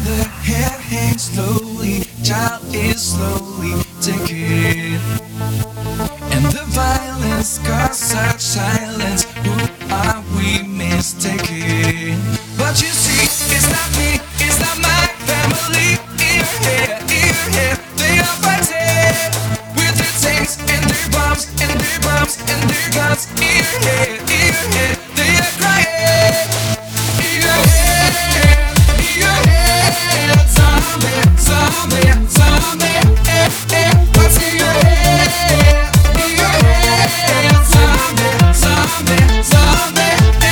Another head hangs slowly, child is slowly taken. And the violence causes such silence. Who are we mistaken? But you see, it's not me, it's not my family. Here, they are fighting with their tanks and their bombs and their bombs and their guns. Here, they are crying. Zombie, what's in your head? In your head, zombie,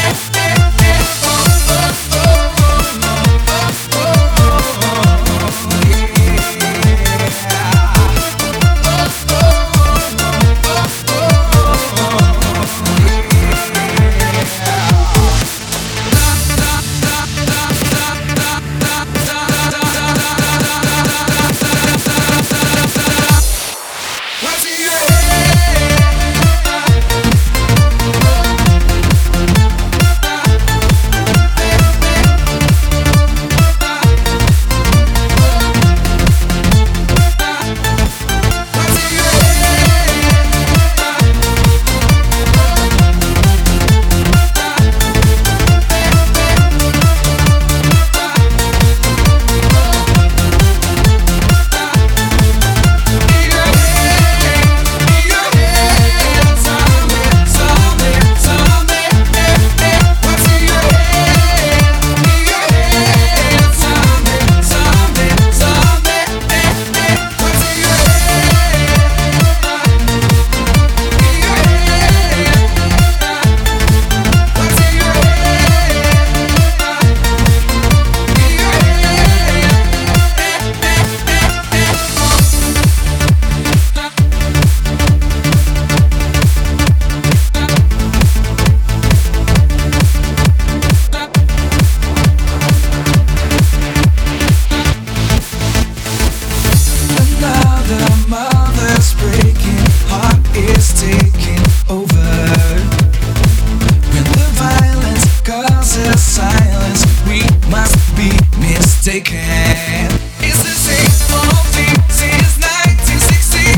mistaken. It's the same old thing since 1960.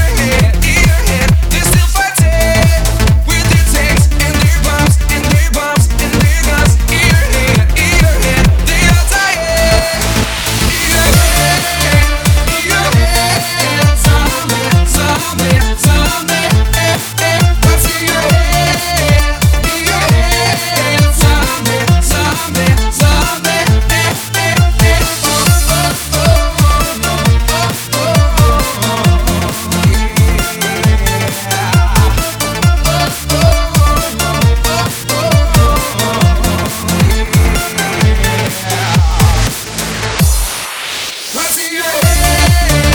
Earhead, they're still fighting with their tanks and their bombs and their bombs and their guns. Earhead, they are dying. Earhead, zombie, what's in your head? In your head, zombie. What's in your head?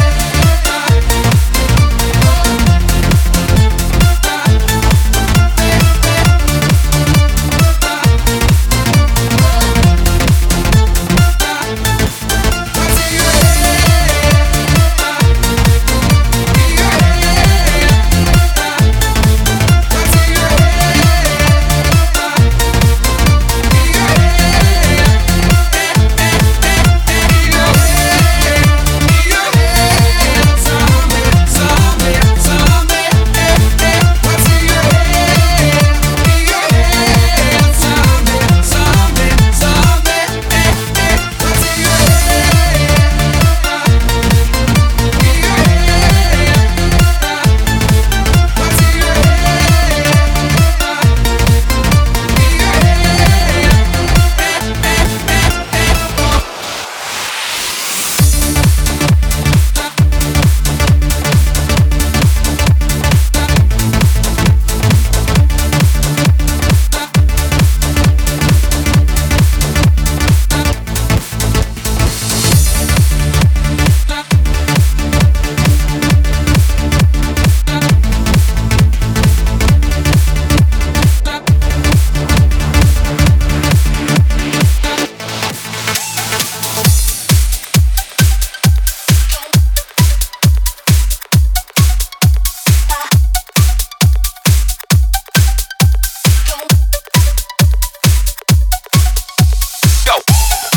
Go.